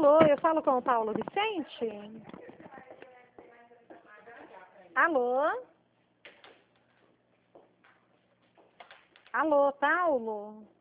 Alô, eu falo com o Paulo Vicente? Alô? Alô, Paulo?